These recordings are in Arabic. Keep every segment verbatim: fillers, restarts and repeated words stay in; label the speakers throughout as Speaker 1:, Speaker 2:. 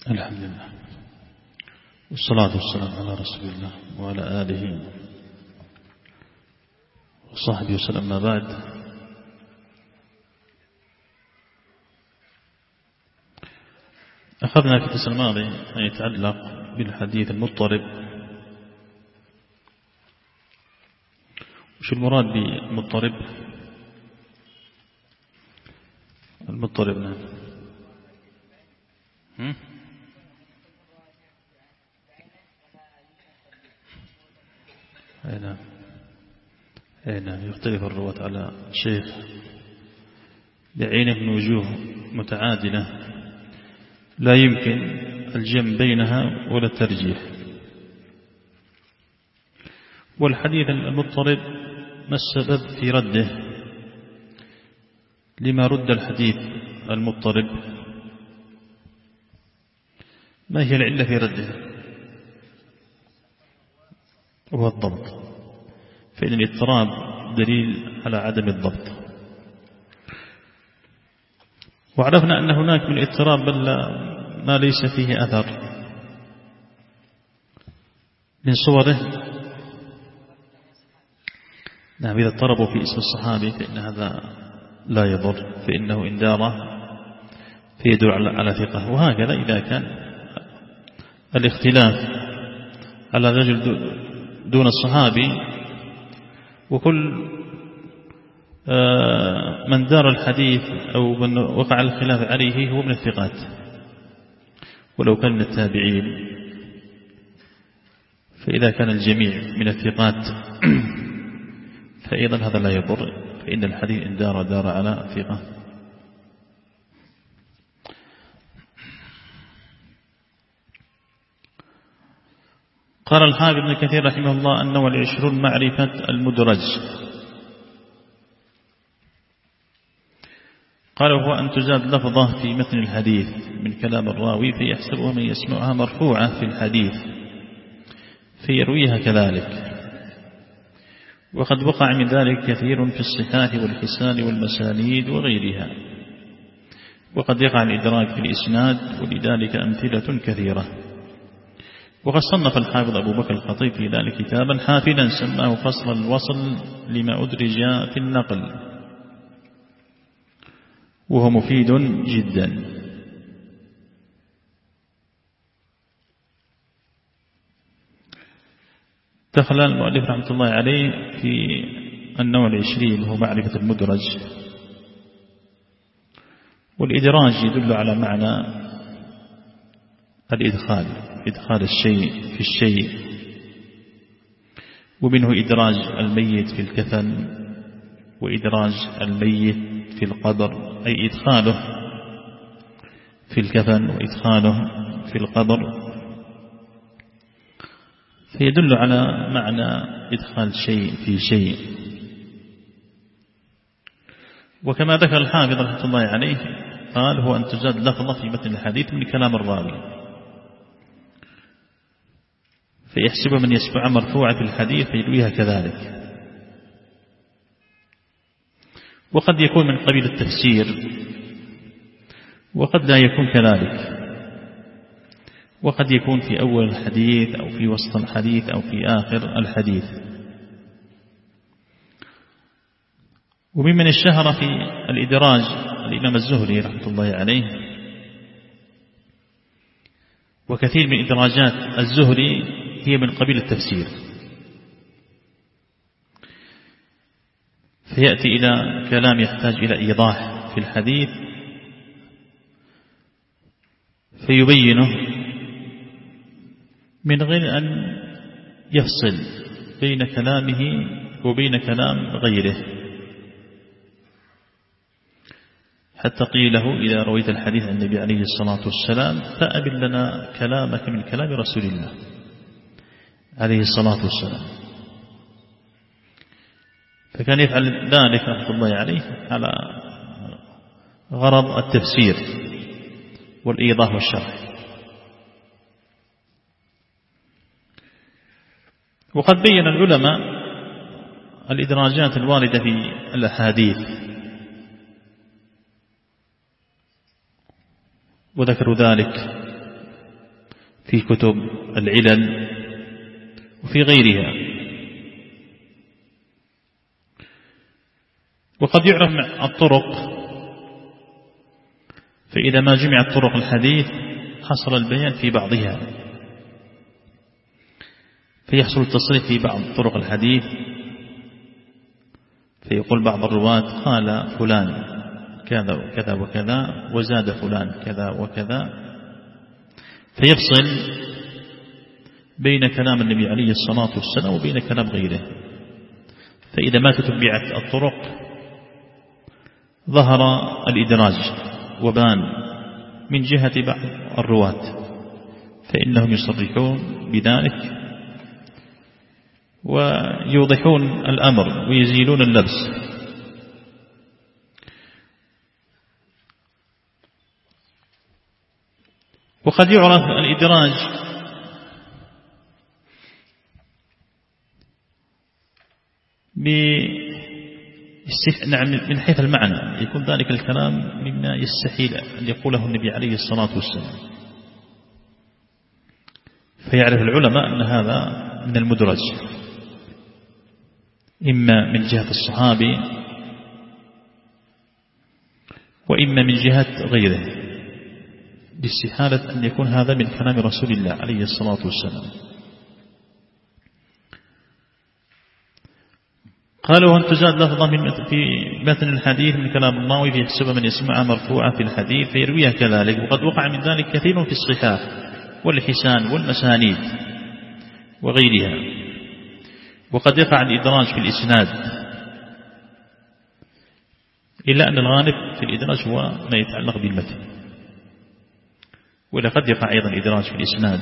Speaker 1: الحمد لله والصلاة والسلام على رسول الله وعلى آله وصحبه وسلم. ما بعد، أخذنا في الدرس الماضي ما يتعلق بالحديث المضطرب. وش المراد بالمضطرب؟ المضطرب نعم أي نعم أي نعم يختلف الرواة على شيخ بعينه من وجوه متعادلة لا يمكن الجمع بينها ولا الترجيح. والحديث المضطرب ما السبب في رده؟ لما رد الحديث المضطرب؟ ما هي العلة في رده؟ هو الضبط، فإن الاضطراب دليل على عدم الضبط. وعرفنا أن هناك من الاضطراب بل ما ليس فيه أثر. من صوره نعم إذا اضطربوا في اسم الصحابي فإن هذا لا يضر، فإنه إن دار فيدل على ثقة. وهكذا إذا كان الاختلاف على رجل دون الصحابي وكل من دار الحديث أو من وقع الخلاف عليه هو من الثقات، ولو كان من التابعين، فإذا كان الجميع من الثقات فأيضا هذا لا يضر، فإن الحديث إن دار دار على ثقة. قال الحافظ ابن كثير رحمه الله أنه العشرون معرفة المدرج. قال هو أن تزاد لفظة في متن الحديث من كلام الراوي فيحسبه من يسمعها مرفوعة في الحديث فيرويها كذلك. وقد وقع من ذلك كثير في الصحاح والحسان والمسانيد وغيرها، وقد يقع الإدراك في الإسناد، ولذلك أمثلة كثيرة. وقد صنف الحافظ أبو بكر الخطيب في ذلك كتابا حافلا سماه فصل الوصل لما أدرج في النقل، وهو مفيد جدا. دخل المؤلف رحمة الله عليه في النوع العشرين وهو معرفة المدرج. والإدراج يدل على معنى الإدخال، إدخال الشيء في الشيء، ومنه إدراج الميت في الكفن وإدراج الميت في القبر، أي إدخاله في الكفن وإدخاله في القبر، فيدل على معنى إدخال شيء في شيء. وكما ذكر الحافظ رحمة الله عليه قال هو أن تزاد لفظة في متن الحديث من كلام الراوي فيحسب من يسمع مرفوعة في الحديث فيرويها كذلك. وقد يكون من قبيل التفسير وقد لا يكون كذلك، وقد يكون في أول الحديث أو في وسط الحديث أو في آخر الحديث. وممن الشهر في الإدراج الإمام الزهري رحمة الله عليه، وكثير من إدراجات الزهري هي من قبيل التفسير، فيأتي إلى كلام يحتاج إلى إيضاح في الحديث فيبينه من غير أن يفصل بين كلامه وبين كلام غيره، حتى قيله إذا رويت الحديث عن النبي عليه الصلاة والسلام فأبن لنا كلامك من كلام رسول الله عليه الصلاة والسلام. فكان يفعل ذلك رحمة الله عليه على غرض التفسير والإيضاح والشرح. وقد بين العلماء الإدراجات الواردة في الأحاديث، وذكروا ذلك في كتب العلل وفي غيرها. وقد يعرف الطرق، فإذا ما جمعت طرق الحديث حصل البيان في بعضها، فيحصل التصريح في بعض طرق الحديث، فيقول بعض الرواة قال فلان كذا وكذا وكذا وزاد فلان كذا وكذا، فيفصل بين كلام النبي عليه الصلاة والسلام وبين كلام غيره. فإذا ما تتبعت الطرق ظهر الإدراج وبان من جهة بعض الرواة، فإنهم يصرحون بذلك ويوضحون الأمر ويزيلون اللبس. وقد يعرف الإدراج نعم من حيث المعنى، يكون ذلك الكلام مما يستحيل أن يقوله النبي عليه الصلاة والسلام، فيعرف العلماء أن هذا من المدرج، إما من جهة الصحابي وإما من جهة غيره، باستحالة أن يكون هذا من كلام رسول الله عليه الصلاة والسلام. قالوا أن تزاد لفظة في متن الحديث من كلام الراوي فيحسب من يسمعها مرفوعة في الحديث فيرويها كذلك. وقد وقع من ذلك كثير في الصحاح والحسان والمسانيد وغيرها. وقد يقع الإدراج في الإسناد، إلا أن الغالب في الإدراج هو ما يتعلق بالمتن، ولقد يقع أيضا الإدراج في الإسناد.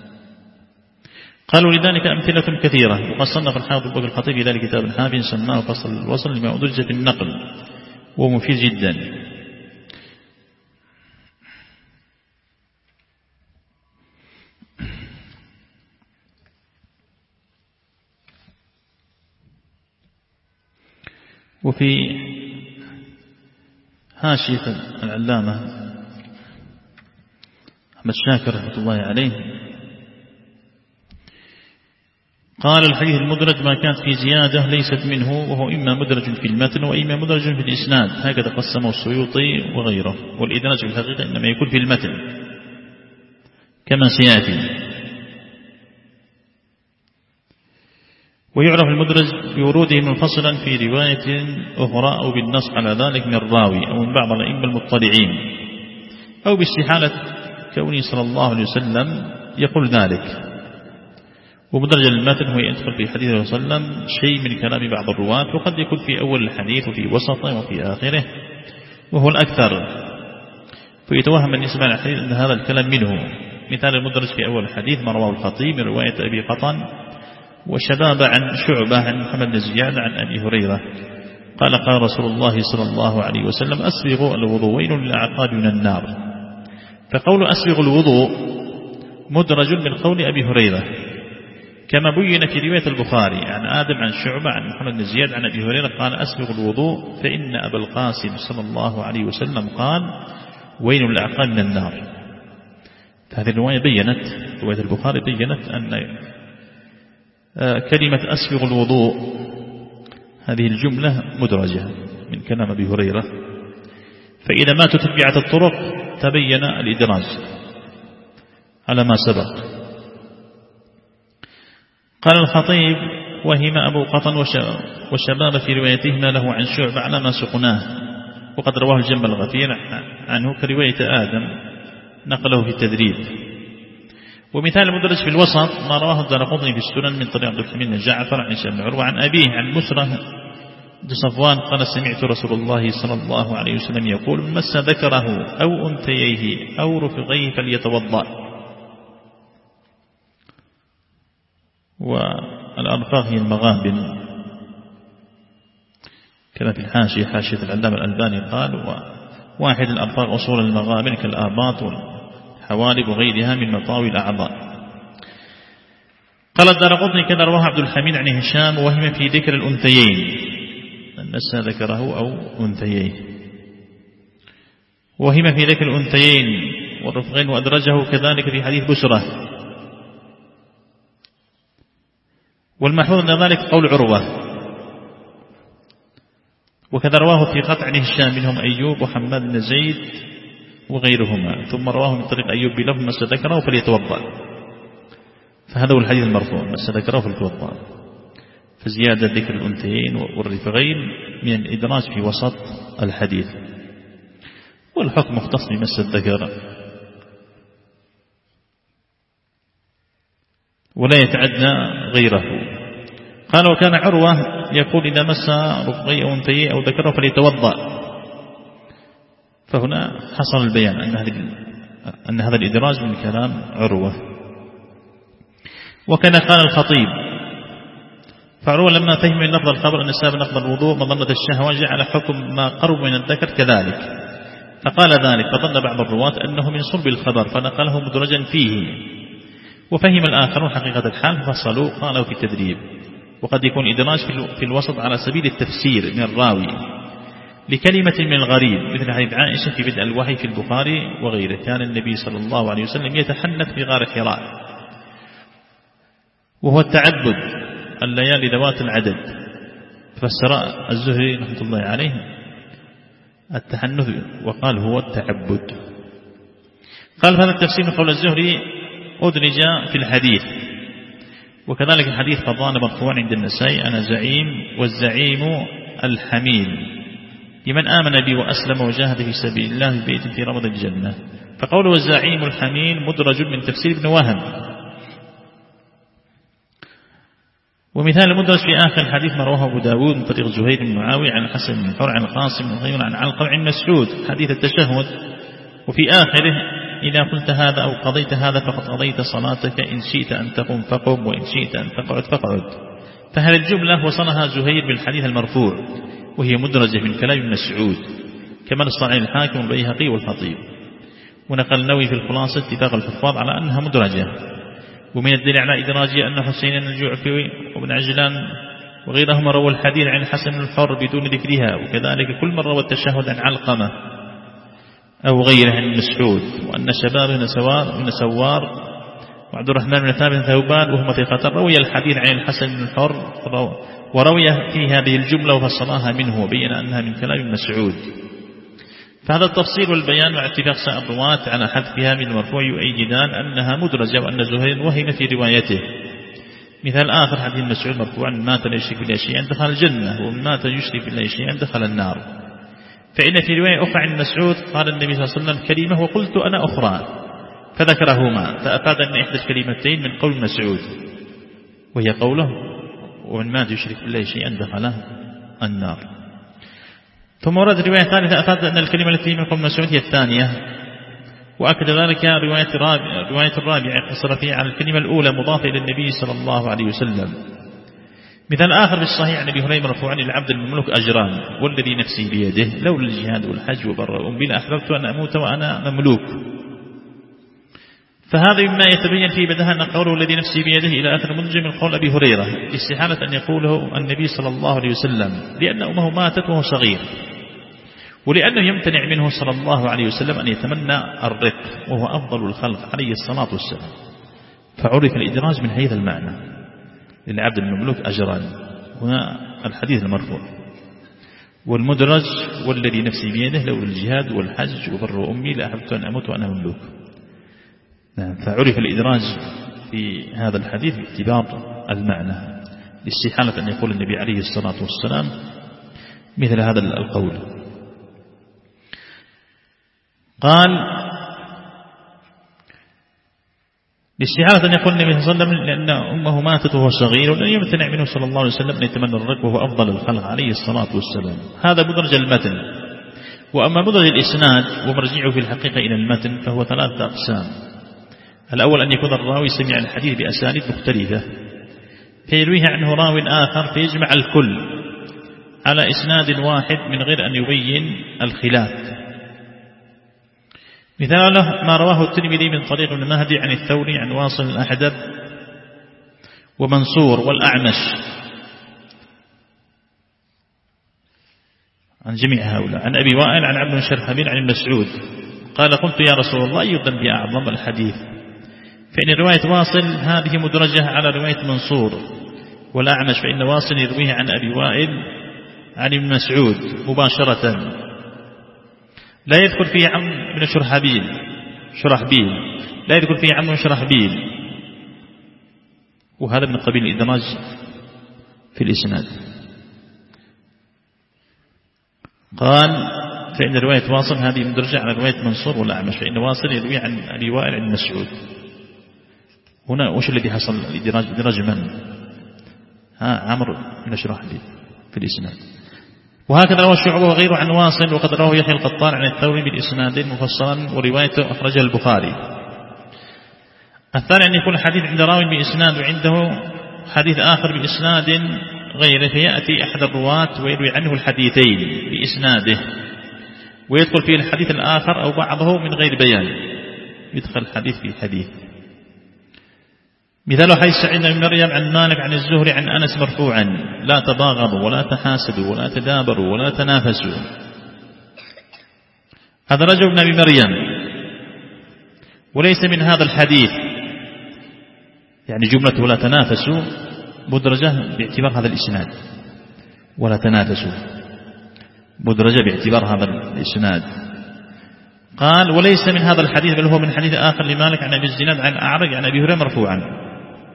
Speaker 1: قالوا لذلك أمثلة كثيرة. وقد صنف الحافظ أبو بكر الخطيب في ذلك كتاب حافٍ سماه فصل الوصل لما أدرج في النقل، ومفيد جدا. وفي حاشية العلامة أحمد شاكر رحمة الله عليه قال الحديث المدرج ما كانت في زيادة ليست منه، وهو إما مدرج في المتن وإما مدرج في الإسناد، هكذا قسمه السيوطي وغيره. والإدراج في الحقيقة إنما يكون في المتن كما سيأتي. ويعرف المدرج بوروده منفصلا في رواية أخرى أو بالنص على ذلك من الراوي أو من بعض الأئمة المطلعين، أو باستحالة كونه صلى الله عليه وسلم يقول ذلك. ومدرج المتن هو يدخل في حديثه صلى الله عليه وسلم شيء من كلام بعض الرواة، وقد يكون في أول الحديث وفي وسطه وفي آخره، وهو الأكثر. فيتوهم من يسمع الحديث أن هذا الكلام منه. مثال المدرج في أول الحديث ما رواه الخطيب من رواية أبي قطن وشباب عن شعبة عن محمد بن زياد عن أبي هريرة قال قال رسول الله صلى الله عليه وسلم أسبغوا الوضوءين للأعقاب من النار. فقول أسبغوا الوضوء مدرج من قول أبي هريرة، كما بين في رواية البخاري عن آدم عن شعبة عن محمد بن زياد عن أبي هريرة قال أسبغوا الوضوء فإن أبا القاسم صلى الله عليه وسلم قال وين الأعقاب من النار. هذه الرواية بيّنت، رواية البخاري بيّنت أن كلمة أسبغ الوضوء هذه الجملة مدرجة من كلام أبي هريرة. فإذا ما تتبعت الطرق تبين الإدراج على ما سبق. قال الخطيب وهم أبو قطن وشباب في روايتهما له عن شعب على ما سقناه، وقد رواه الجنب الغفير عنه كرواية آدم نقله في التدريب. ومثال المدرج في الوسط ما رواه الدارقطني في السنن من طريق عبد الحميد بن جعفر عن هشام بن عروة عن أبيه عن مسرة بن صفوان قال سمعت رسول الله صلى الله عليه وسلم يقول من مس ذكره أو أنثييه أو رفقيه فليتوضأ. والأرفاق هي المغابن كما في الحاشية حاشية العلامة الألباني قال واحد الأرفاق أصول المغابن كالآباط والحوالب وغيرها من مطاوي الأعضاء. قال الدارقطني كذا رواه عبد الحميد عن هشام وهم في ذكر الأنثيين من مس ذكره أو أنثييه، وهم في ذكر الأنثيين والرفقين، وأدرجه كذلك في حديث بشرة والمحفوظ من ذلك قول عروة، وكذا رواه في قطع هشام منهم أيوب وحماد بن زيد وغيرهما، ثم رواه من طريق أيوب بلفظ ما ذكره فليتوضأ، فهذا هو الحديث المرفوع ما ذكره فليتوضأ. فزيادة ذكر الأنثيين والرفغين من الإدراج في وسط الحديث، والحكم مختص بمس الذكر ولا يتعدى غيره. قال وكان عروة يقول إذا مس رفغي أو أنثيين أو ذكره فليتوضأ، فهنا حصل البيان أن هذا أن هذا الإدراج من كلام عروة. وكان قال الخطيب، فعروة لما فهم من لفظ الخبر أن سبب نقض الوضوء مظنة الشهوة جعل حكم ما قرب من الذكر كذلك، فقال ذلك فظن بعض الرواة أنه من صلب الخبر فنقله مدرجا فيه، وفهم الآخرون حقيقة الحال فصلوا قالوا في التدريب. وقد يكون إدراج في الوسط على سبيل التفسير من الراوي لكلمة من الغريب، مثل حديث عائشة في بدء الوحي في البخاري وغيره، كان النبي صلى الله عليه وسلم يتحنث في غار حراء، وهو التعبد الليالي ذوات العدد، فسر الزهري رحمة الله عليه التحنث وقال هو التعبد. قال هذا التفسير من قول الزهري أدرج في الحديث. وكذلك الحديث فضان مرفوع عند النسائي أنا زعيم والزعيم الحميل لمن آمن بي وأسلم وجاهد في سبيل الله في بيت في رمض الجنة، فقوله الزعيم الحميل مدرج من تفسير ابن وهب. ومثال المدرج في آخر الحديث ما رواه أبو داود من طريق زهير بن معاوية عن حسن بن حر عن القاسم بن غير عن علقمة عن مسعود حديث التشهد، وفي آخره إذا قلت هذا أو قضيت هذا فقد قضيت صلاتك إن شئت أن تقوم فقم وإن شئت أن تقعد فقعد. فهل الجملة وصلها زهير بالحديث المرفوع وهي مدرجة من كلام مسعود كما نص الحاكم والبيهقي والخطيب. ونقل النووي في الخلاصة اتفاق الحفاظ على أنها مدرجة. ومن الدليل على إدراجها أن حسين الجعفي وابن عجلان وغيرهما رووا الحديث عن الحسن الحر بدون ذكرها، وكذلك كل من روى التشهد عن علقمة أو غيره عن مسعود، وأن شباب بن سوار بن سوار وعبد الرحمن بن ثابت ثوبان وهم ثقات روي الحديث عن الحسن بن الحر وروي في هذه الجملة وفصلها منه وبين أنها من كلام مسعود. فهذا التفصيل والبيان مع اتفاق سائر الرواة على حذفها من المرفوع يؤيدان أنها مدرجة وأن زهير وهم في روايته. مثال آخر حديث مسعود مرفوعا مات لا يشرك بالله شيئا دخل الجنة ومن مات يشرك بالله شيئا دخل النار. فإن في رواية أخرى عن مسعود قال النبي صلى الله عليه وسلم كلمة وقلت أنا أخرى فذكرهما، فأفاد أن إحدى الكلمتين من قول مسعود وهي قوله ومن مات يشرك بالله شيئا دخل النار. ثم ورد رواية ثالثة أفاد أن الكلمة التي من قول مسعود هي الثانية، وأكد ذلك رواية الرابعة رواية الرابعة اقتصر فيها على الكلمة الأولى مضافة إلى النبي صلى الله عليه وسلم. مثال آخر في الصحيح عن أبي هريرة مرفوعا للعبد المملوك أجران والذي نفسي بيده لولا الجهاد والحج وبر أمي لأحببت أن أموت وأنا مملوك. فهذا مما يتبين فيه بدها أن قوله الذي نفسي بيده إلى آخر مدرج من قول أبي هريرة استحالة أن يقوله النبي صلى الله عليه وسلم لأن أمه ماتت وهو صغير، ولأنه يمتنع منه صلى الله عليه وسلم أن يتمنى الرق وهو أفضل الخلق عليه الصلاة والسلام. فعرف الإدراج من هذا المعنى للعبد المملوك أجران هنا الحديث المرفوع، والمدرج والذي نفسي بيده لولا الجهاد والحج وبر أمي لأحببت أن أموت وأنا مملوك. نعم، فعرف الإدراج في هذا الحديث باعتبار المعنى لاستحالة أن يقول النبي عليه الصلاة والسلام مثل هذا القول. قال لاستحالة أن يقول النبي صلى الله عليه وسلم لأن أمه ماتت وهو صغير ولن يمتنع منه صلى الله عليه وسلم أن يتمنى الرق وهو أفضل الخلق عليه الصلاة والسلام. هذا مدرج المتن. وأما مدرج الإسناد ومرجعه في الحقيقة إلى المتن فهو ثلاثة أقسام. الأول أن يكون الراوي سمع الحديث بأسانيد مختلفة فيرويها عنه راو آخر فيجمع الكل على إسناد واحد من غير أن يبين الخلاف. مثاله ما رواه الترمذي من طريق ابن مهدي عن الثوري عن واصل الأحدب ومنصور والأعمش عن جميع هؤلاء عن أبي وائل عن عبد بن شرحبيل عن مسعود قال قلت يا رسول الله أي الذنب أعظم الحديث؟ فإن رواية واصل هذه مدرجة على رواية منصور والأعمش فإن واصل يرويه عن أبي وائل عن ابن مسعود مباشرة، لا يذكر فيه عمرو بن شرحبيل شرحبيل لا يذكر فيه عمرو بن شرحبيل، وهذا من قبيل الإدراج في الإسناد. قال فإن رواية واصل هذه مدرجة على رواية منصور والأعمش، فإن واصل يروي عن أبي وائل عن مسعود. هنا وش الذي حصل الإدراج؟ إدراج من؟ ها عمرو بن شرحبيل في الإسناد. وهكذا روى شعبة وغيره عن واصل، وقد رواه يحيى القطان عن الثوري بالإسناد مفصلا وروايته أخرجها البخاري. الثاني أن يكون الحديث عند راوي بإسناد وعنده حديث آخر بإسناد غيره، فيأتي أحد الرواة ويروي عنه الحديثين بإسناده ويدخل فيه الحديث الآخر أو بعضه من غير بيان، يدخل الحديث في حديث. مثال حديث سعيد بن مريم عن مالك عن الزهري عن أنس مرفوعا: لا تباغضوا ولا تحاسدوا ولا تدابروا ولا تنافسوا. هذا رجل ابن أبي مريم وليس من هذا الحديث، يعني جملة ولا تنافسوا مدرجة باعتبار هذا الإسناد، ولا تنافسوا مدرجة باعتبار هذا الإسناد. قال وليس من هذا الحديث، بل هو من حديث آخر لمالك عن أبي الزناد عن أعرج عن أبي هريرة مرفوعا.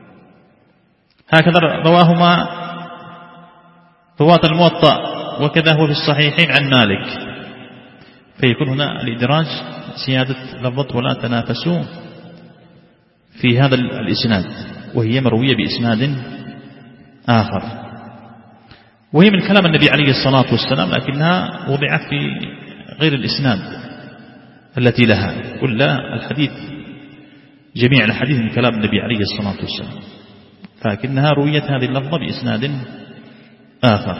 Speaker 1: هكذا رواهما رواة الموطأ، وكذا هو في الصحيحين عن مالك. فيكون هنا الإدراج سيادة لفظة ولا تنافسوا في هذا الإسناد، وهي مروية بإسناد آخر، وهي من كلام النبي عليه الصلاة والسلام، لكنها وضعت في غير الإسناد التي لها. قل لا، الحديث جميع الحديث من كلام النبي عليه الصلاة والسلام، لكنها رويت هذه اللفظة بإسناد آخر.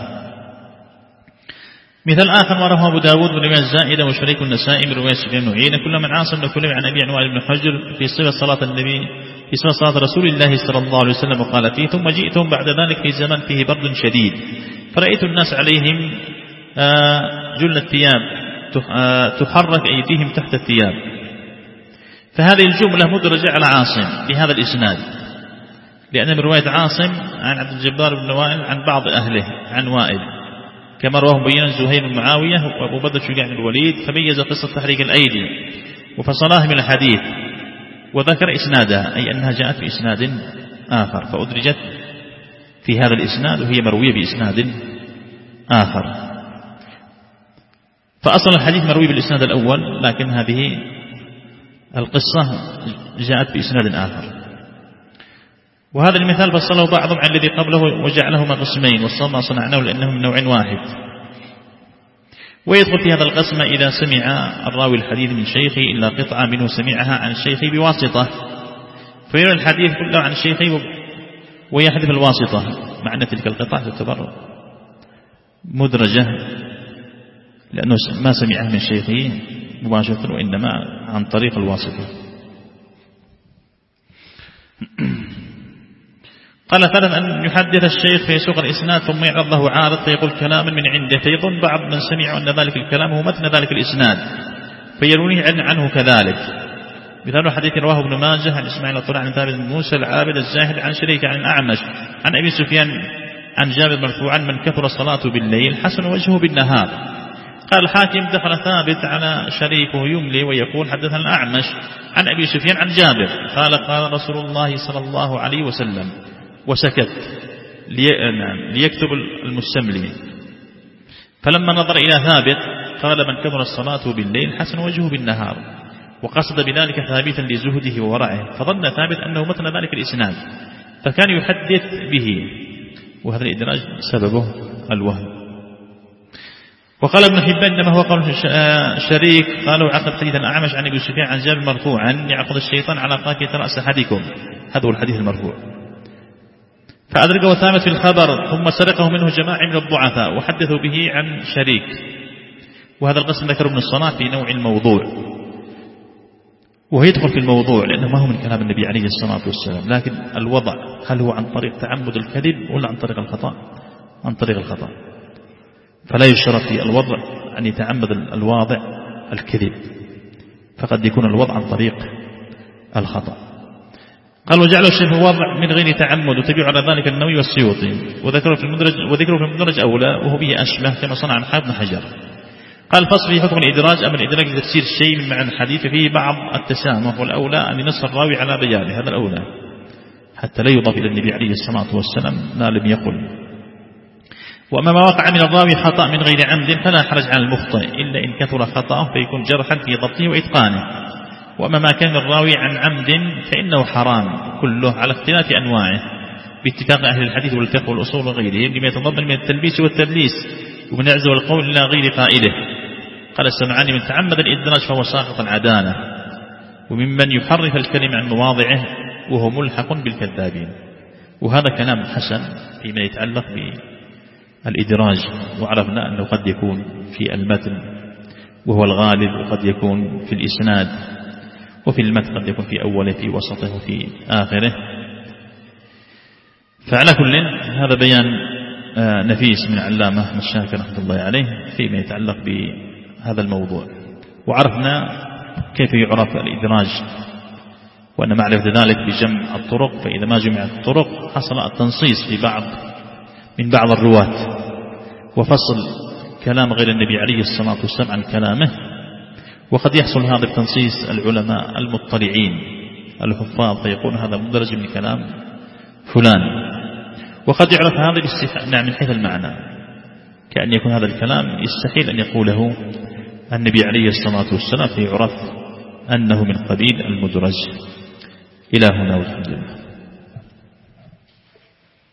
Speaker 1: مثال آخر ما رواه أبو داود من رواية الزائدة وشريك النسائي من رواية سفيان بن عيينة كل من عاصم بن كليب عن أبي عن وائل بن حجر في صفة صلاة النبي في صفة صلاة رسول الله صلى الله عليه وسلم، وقال فيه: ثم جئتم بعد ذلك في زمن فيه برد شديد، فرأيت الناس عليهم جل الثياب تحرك أيديهم تحت الثياب. فهذه الجملة مدرجة على عاصم بهذا الإسناد، لأن من رواية عاصم عن عبد الجبار بن وائل عن بعض أهله عن وائل، كما رواه مبينا زهير بن معاوية وأبو بدر شجاع بن الوليد، فميز قصة تحريك الأيدي وفصلها من الحديث وذكر إسنادها، أي أنها جاءت في إسناد آخر فأدرجت في هذا الإسناد، وهي مروية بإسناد آخر. فأصل الحديث مروي بالإسناد الأول، لكن هذه القصة جاءت بإسناد آخر. وهذا المثال فصله بعضهم عن الذي قبله وجعلهما قسمين، والصوم صنعناه لأنه من نوع واحد. ويدخل في هذا القسم إذا سمع الراوي الحديث من شيخه إلا قطعة منه سمعها عن الشيخ بواسطة، فيروي الحديث كله عن الشيخ ويحذف الواسطة، مع أن تلك القطعة تعتبر مدرجة لأنه ما سمعها من شيخه مباشرة وإنما عن طريق الواسطة. قال ثالثا أن يحدث الشيخ فيسوق الإسناد ثم يعرض له عارض فيقول كلاما من عنده، فيظن بعض من سمع أن ذلك الكلام هو متن ذلك الإسناد فيرويه عنه كذلك. مثال حديث رواه ابن ماجه عن إسماعيل الطلع عن ثابت بن موسى العابد الزاهد عن شريك عن الأعمش عن أبي سفيان عن جابر مرفوعا: من كثر الصلاة بالليل حسن وجهه بالنهار. قال الحاكم: دخل ثابت على شريكه يملي ويقول حدثنا الأعمش عن أبي سفيان عن جابر قال قال رسول الله صلى الله عليه وسلم، وسكت ليكتب المستملي. فلما نظر إلى ثابت قال: من كثر الصلاة بالليل حسن وجهه بالنهار، وقصد بذلك ثابتا لزهده وورعه، فظن ثابت أنه متن ذلك الإسناد فكان يحدث به، وهذا الإدراج سببه الوهم. وقال ابن حبان: إنما هو قول شريك قالوا عقد حديث الأعمش عن أبي سفيان عن جابر مرفوعا: يعقد الشيطان على قاكية رأس أحدكم. هذا هو الحديث المرفوع. فأدركه ثابت في الخبر ثم سرقه منه جماعة من الضعفاء وحدثوا به عن شريك. وهذا القسم ذكر ابن الصلاح في نوع الموضوع، ويدخل في الموضوع لأنه ما هو من كلام النبي عليه الصلاة والسلام، لكن الوضع هل هو عن طريق تعمد الكذب ولا عن طريق الخطأ؟ عن طريق الخطأ، فلا يشترط في الوضع أن يتعمد الواضع الكذب، فقد يكون الوضع عن طريق الخطأ. قال وجعله الشيخ واضع من غير تعمد وتبيع على ذلك النووي والسيوطي وذكره في المدرج وذكره في المدرج أولى وهو به أشبه كما صنع الحافظ بن حجر. قال فصل في حكم الإدراج. أما الإدراج لتفسير الشيء من معنى الحديث فيه بعض التسامح والأولى أن ينص الراوي على بيانه، هذا الأولى حتى لا يضاف إلى النبي عليه الصلاة والسلام ما لم يقل. وأما ما وقع من الراوي خطأ من غير عمد فلا حرج على المخطئ إلا إن كثر خطأه فيكون جرحا في ضبطه وإتقانه. وأما ما كان الراوي عن عمد فإنه حرام كله على اختلاف أنواعه باتفاق أهل الحديث والفقه والأصول وغيرهم لما يتضمن من التلبيس والتدليس ومن العجز والقول إلى غير قائله. قال السمعاني من تعمد الإدراج فهو ساقط العدالة وممن يحرف الكلم عن مواضعه وهو ملحق بالكذابين. وهذا كلام حسن فيما يتعلق بالإدراج. وعرفنا أنه قد يكون في المتن وهو الغالب وقد يكون في الإسناد وفي المتن قد يكون في أوله في وسطه وفي آخره. فعلى كل هذا بيان نفيس من علامة مشاكل رحمة الله عليه فيما يتعلق بهذا الموضوع. وعرفنا كيف يعرف الإدراج وأن معرفة ذلك بجمع الطرق، فإذا ما جمعت الطرق حصل التنصيص في بعض من بعض الرواة وفصل كلام غير النبي عليه الصلاة والسلام عن كلامه. وقد يحصل هذا التنصيص العلماء المطلعين الحفاظ فيقول هذا مدرج من كلام فلان. وقد يعرف هذا الاستثناء من حيث المعنى كأن يكون هذا الكلام يستحيل أن يقوله النبي عليه الصلاة والسلام فيعرف أنه من قبيل المدرج. إلى هنا والحمد لله.